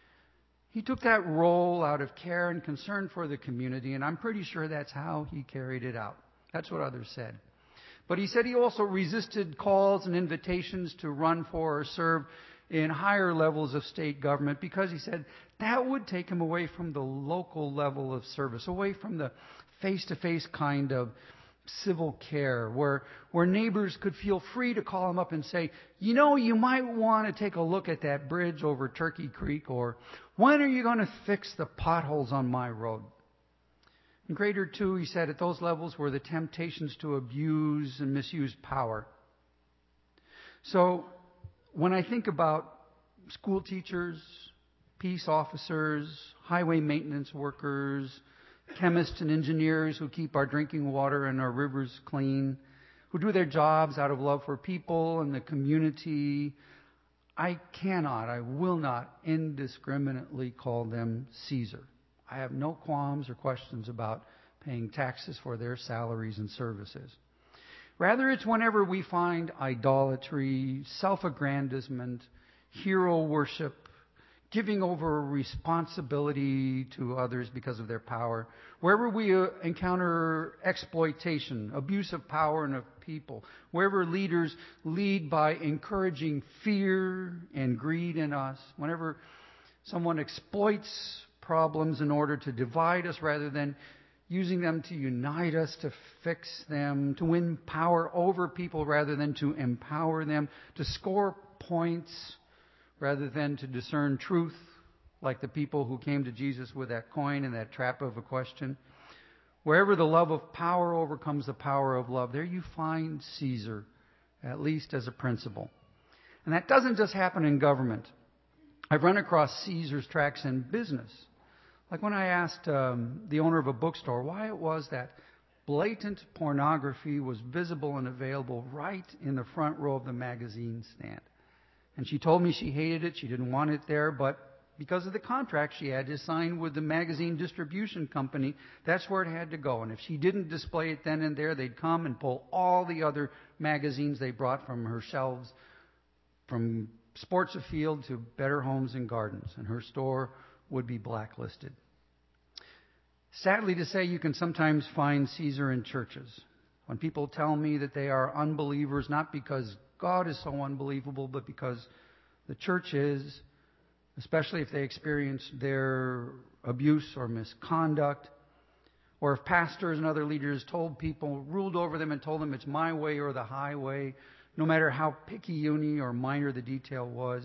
C: He took that role out of care and concern for the community, and I'm pretty sure that's how he carried it out. That's what others said. But he said he also resisted calls and invitations to run for or serve in higher levels of state government because he said that would take him away from the local level of service, away from the face-to-face kind of civil care where where neighbors could feel free to call him up and say, you know, you might want to take a look at that bridge over Turkey Creek, or when are you going to fix the potholes on my road? And greater too, he said, at those levels were the temptations to abuse and misuse power. So when I think about school teachers, peace officers, highway maintenance workers, chemists and engineers who keep our drinking water and our rivers clean, who do their jobs out of love for people and the community. I cannot, I will not indiscriminately call them Caesar. I have no qualms or questions about paying taxes for their salaries and services. Rather, it's whenever we find idolatry, self-aggrandizement, hero worship, giving over responsibility to others because of their power, wherever we uh, encounter exploitation, abuse of power and of people, wherever leaders lead by encouraging fear and greed in us, whenever someone exploits problems in order to divide us rather than using them to unite us, to fix them, to win power over people rather than to empower them, to score points rather than to discern truth, like the people who came to Jesus with that coin and that trap of a question. Wherever the love of power overcomes the power of love, there you find Caesar, at least as a principle. And that doesn't just happen in government. I've run across Caesar's tracks in business. Like when I asked um, the owner of a bookstore why it was that blatant pornography was visible and available right in the front row of the magazine stand. And she told me she hated it, she didn't want it there, but because of the contract she had to sign with the magazine distribution company, that's where it had to go. And if she didn't display it then and there, they'd come and pull all the other magazines they brought from her shelves, from Sports Afield to Better Homes and Gardens, and her store would be blacklisted. Sadly to say, you can sometimes find Caesar in churches. When people tell me that they are unbelievers, not because God is so unbelievable, but because the church is, especially if they experience their abuse or misconduct, or if pastors and other leaders told people, ruled over them and told them it's my way or the highway, no matter how picayune or minor the detail was.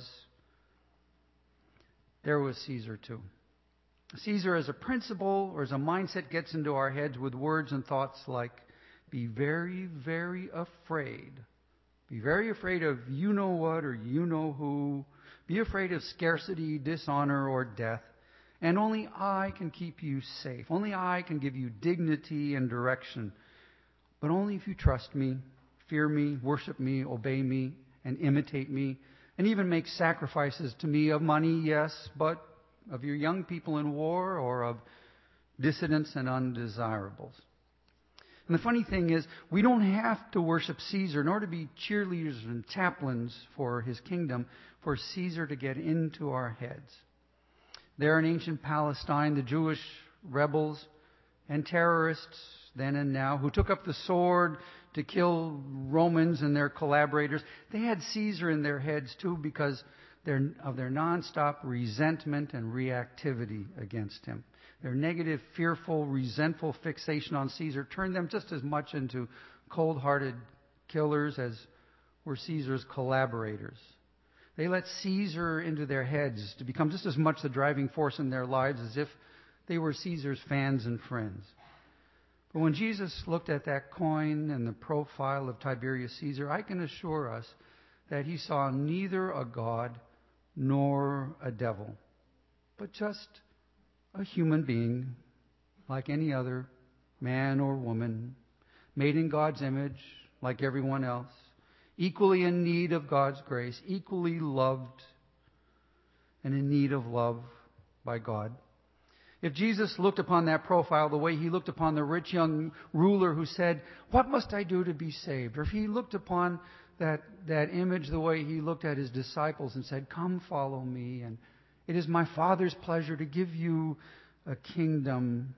C: There was Caesar too. Caesar as a principle or as a mindset gets into our heads with words and thoughts like, be very, very afraid. Be very afraid of you know what or you know who. Be afraid of scarcity, dishonor, or death. And only I can keep you safe. Only I can give you dignity and direction. But only if you trust me, fear me, worship me, obey me, and imitate me. And even make sacrifices to me of money, yes, but of your young people in war or of dissidents and undesirables. And the funny thing is, we don't have to worship Caesar, nor to be cheerleaders and chaplains for his kingdom, for Caesar to get into our heads. There in ancient Palestine, the Jewish rebels and terrorists, then and now, who took up the sword to kill Romans and their collaborators, they had Caesar in their heads too because of their nonstop resentment and reactivity against him. Their negative, fearful, resentful fixation on Caesar turned them just as much into cold-hearted killers as were Caesar's collaborators. They let Caesar into their heads to become just as much the driving force in their lives as if they were Caesar's fans and friends. But when Jesus looked at that coin and the profile of Tiberius Caesar, I can assure us that he saw neither a god nor a devil, but just a human being like any other man or woman, made in God's image like everyone else, equally in need of God's grace, equally loved and in need of love by God. If Jesus looked upon that profile the way he looked upon the rich young ruler who said, "What must I do to be saved?" Or if he looked upon that, that image the way he looked at his disciples and said, "Come follow me, and it is my Father's pleasure to give you a kingdom,"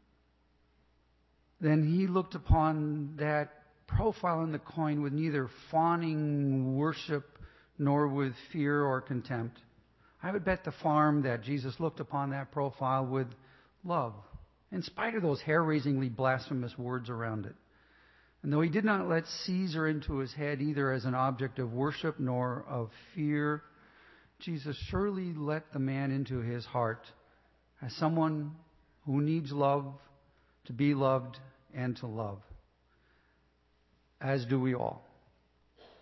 C: then he looked upon that profile in the coin with neither fawning worship nor with fear or contempt. I would bet the farm that Jesus looked upon that profile with love, in spite of those hair-raisingly blasphemous words around it. And though he did not let Caesar into his head either as an object of worship nor of fear, Jesus surely let the man into his heart as someone who needs love, to be loved, and to love. As do we all.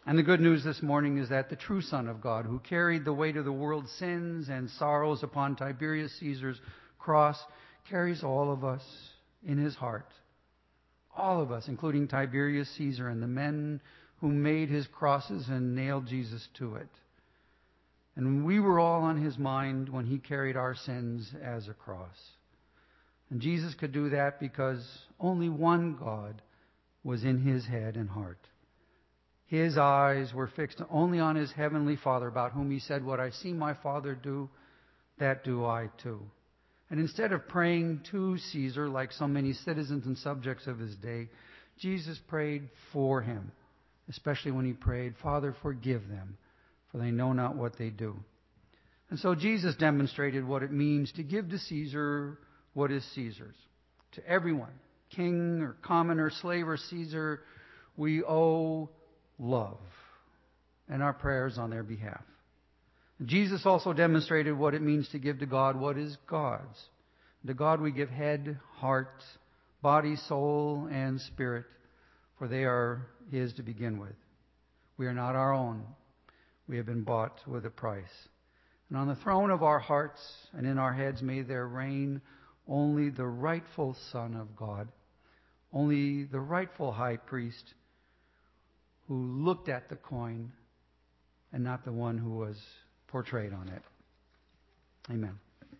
C: And the good news this morning is that the true Son of God, who carried the weight of the world's sins and sorrows upon Tiberius Caesar's cross, carries all of us in his heart. All of us, including Tiberius Caesar and the men who made his crosses and nailed Jesus to it. And we were all on his mind when he carried our sins as a cross. And Jesus could do that because only one God was in his head and heart. His eyes were fixed only on his heavenly Father, about whom he said, "What I see my Father do, that do I too." And instead of praying to Caesar like so many citizens and subjects of his day, Jesus prayed for him, especially when he prayed, "Father, forgive them, for they know not what they do." And so Jesus demonstrated what it means to give to Caesar what is Caesar's. To everyone, king or commoner, slave or Caesar, we owe love and our prayers on their behalf. Jesus also demonstrated what it means to give to God what is God's. To God we give head, heart, body, soul, and spirit, for they are his to begin with. We are not our own. We have been bought with a price. And on the throne of our hearts and in our heads may there reign only the rightful Son of God, only the rightful high priest who looked at the coin and not the one who was portrayed on it. Amen.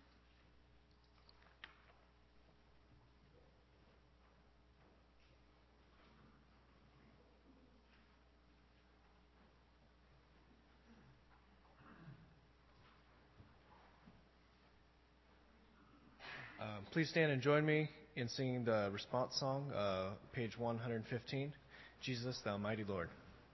G: Um, please stand and join me in singing the response song, uh, page one fifteen, Jesus, Thou Mighty Lord.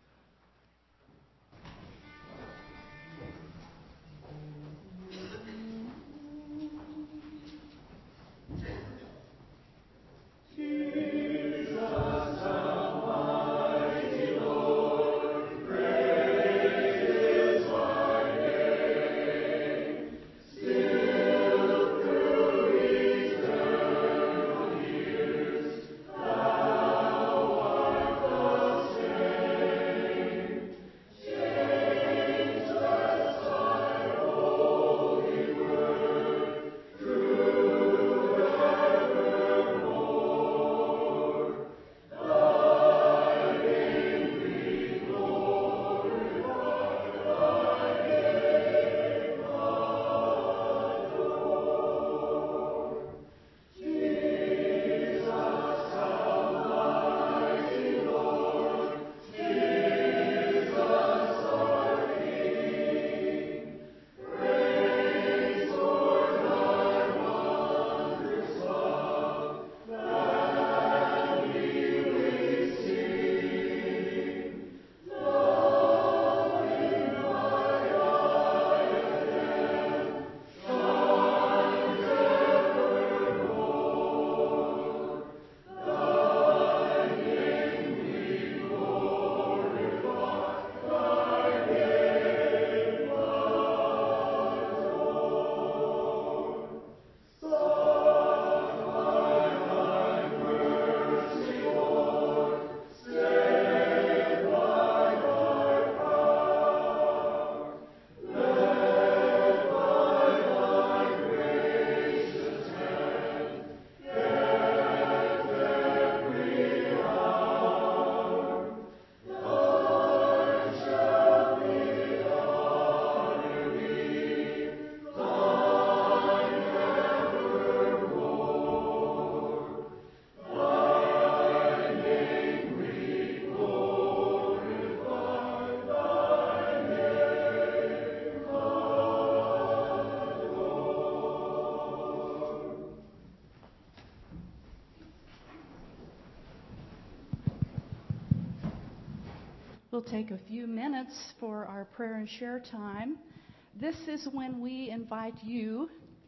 D: We'll take a few minutes for our prayer and share time. This is when we invite you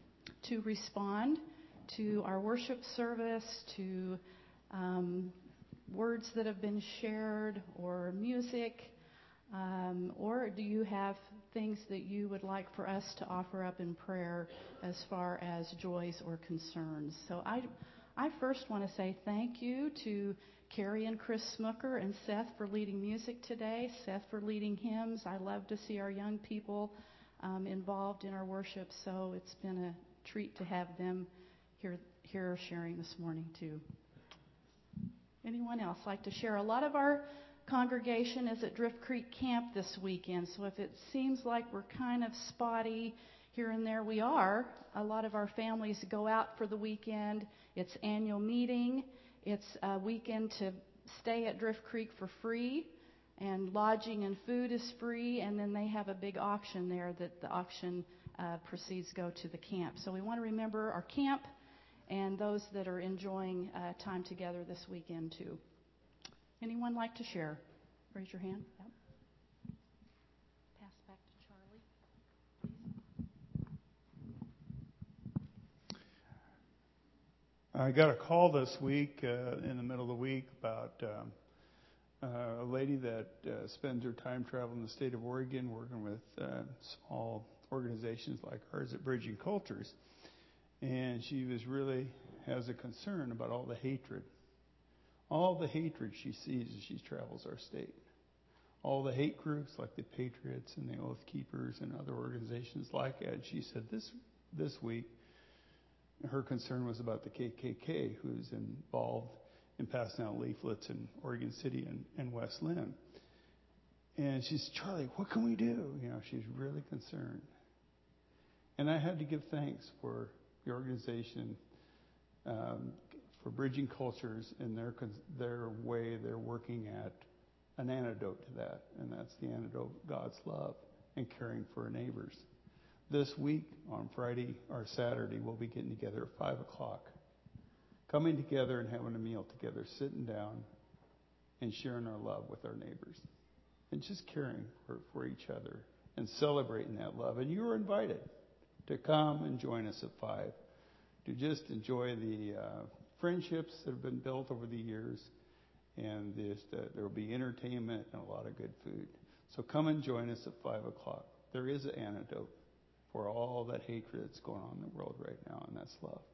D: to respond to our worship service, to um, words that have been shared or music, um, or do you have things that you would like for us to offer up in prayer as far as joys or concerns? So I, I first want to say thank you to Carrie and Chris Smooker and Seth for leading music today, Seth for leading hymns. I love to see our young people um, involved in our worship, so it's been a treat to have them here, here sharing this morning too. Anyone else like to share? A lot of our congregation is at Drift Creek Camp this weekend, so if it seems like we're kind of spotty here and there, we are. A lot of our families go out for the weekend. It's annual meeting. It's a weekend to stay at Drift Creek for free, and lodging and food is free, and then they have a big auction there that the auction uh, proceeds go to the camp. So we want to remember our camp and those that are enjoying uh, time together this weekend too. Anyone like to share? Raise your hand. Yep. Pass back to Charlie.
K: I got a call this week, uh, in the middle of the week, about um, uh, a lady that uh, spends her time traveling the state of Oregon, working with uh, small organizations like ours at Bridging Cultures. And she was really has a concern about all the hatred. All the hatred she sees as she travels our state. All the hate groups like the Patriots and the Oath Keepers and other organizations like that. She said this this week, her concern was about the K K K, who's involved in passing out leaflets in Oregon City and, and West Lynn. And she's, Charlie, what can we do? You know, she's really concerned. And I had to give thanks for the organization, um, for Bridging Cultures and their their way they're working at an antidote to that, and that's the antidote, God's love and caring for our neighbors. This week, on Friday or Saturday, we'll be getting together at five o'clock, coming together and having a meal together, sitting down and sharing our love with our neighbors and just caring for, for each other and celebrating that love. And you are invited to come and join us at five, to just enjoy the uh, friendships that have been built over the years, and this, uh, there will be entertainment and a lot of good food. So come and join us at five o'clock. There is an antidote for all that hatred that's going on in the world right now, and that's love.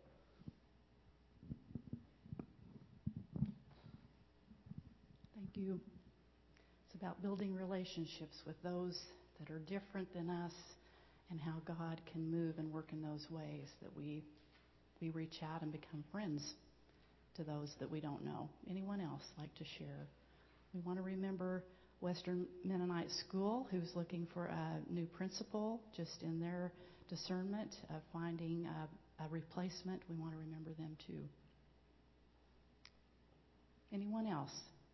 D: Thank you. It's about building relationships with those that are different than us, and how God can move and work in those ways that we we reach out and become friends to those that we don't know. Anyone else like to share? We want to remember Western Mennonite School, who's looking for a new principal, just in their discernment of finding a, a replacement. We want to remember them too. Anyone else?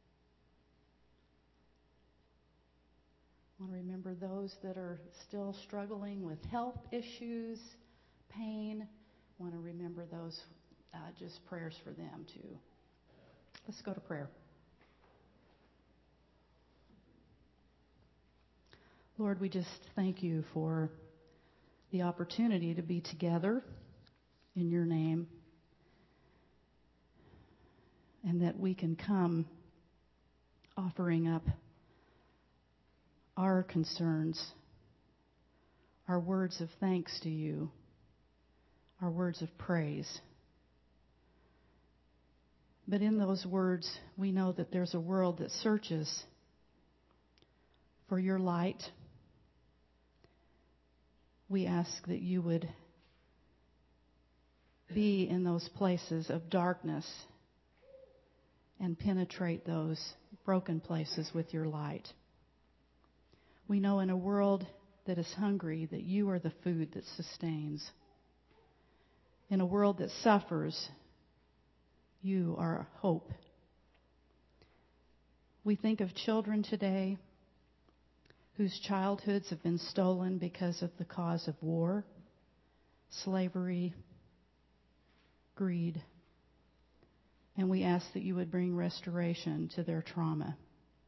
D: I want to remember those that are still struggling with health issues, pain. I want to remember those, uh, just prayers for them too. Let's go to prayer. Lord, we just thank you for the opportunity to be together in your name, and that we can come offering up our concerns, our words of thanks to you, our words of praise. But in those words, we know that there's a world that searches for your light. We ask that you would be in those places of darkness and penetrate those broken places with your light. We know in a world that is hungry that you are the food that sustains. In a world that suffers, you are hope. We think of children today whose childhoods have been stolen because of the cause of war, slavery, greed. And we ask that you would bring restoration to their trauma.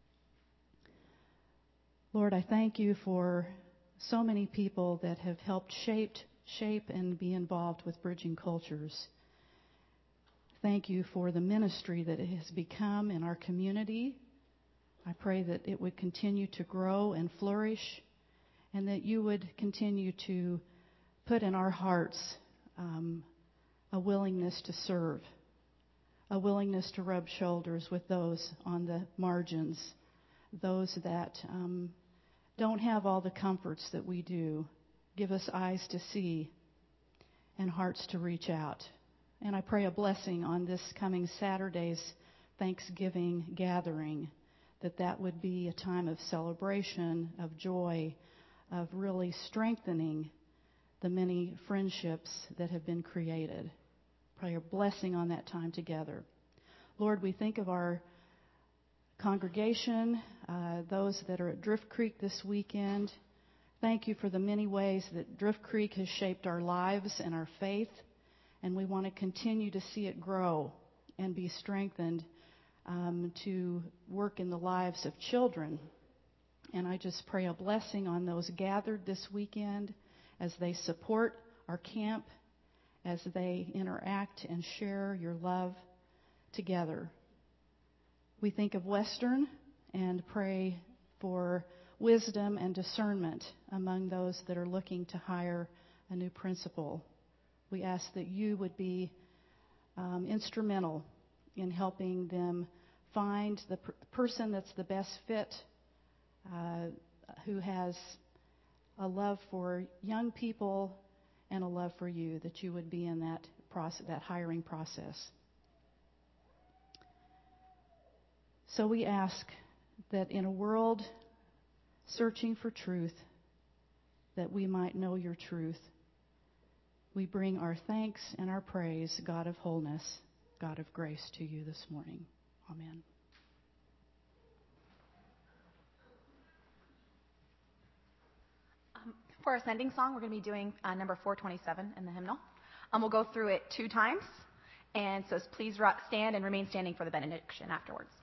D: Lord, I thank you for so many people that have helped shaped, shape and be involved with Bridging Cultures. Thank you for the ministry that it has become in our community. I pray that it would continue to grow and flourish, and that you would continue to put in our hearts um, a willingness to serve, a willingness to rub shoulders with those on the margins, those that um, don't have all the comforts that we do. Give us eyes to see and hearts to reach out. And I pray a blessing on this coming Saturday's Thanksgiving gathering, that that would be a time of celebration, of joy, of really strengthening the many friendships that have been created. Pray a blessing on that time together. Lord, we think of our congregation, uh, those that are at Drift Creek this weekend. Thank you for the many ways that Drift Creek has shaped our lives and our faith, and we want to continue to see it grow and be strengthened um, to work in the lives of children. And I just pray a blessing on those gathered this weekend as they support our camp, as they interact and share your love together. We think of Western and pray for wisdom and discernment among those that are looking to hire a new principal. We ask that you would be um, instrumental in helping them find the per- person that's the best fit, uh, who has a love for young people and a love for you, that you would be in that process, that hiring process. So we ask that in a world searching for truth, that we might know your truth. We bring our thanks and our praise, God of wholeness, God of grace, to you this morning. Amen.
L: Um, for our sending song, we're going to be doing uh, number four twenty-seven in the hymnal. Um, we'll go through it two times, and so please stand and remain standing for the benediction afterwards.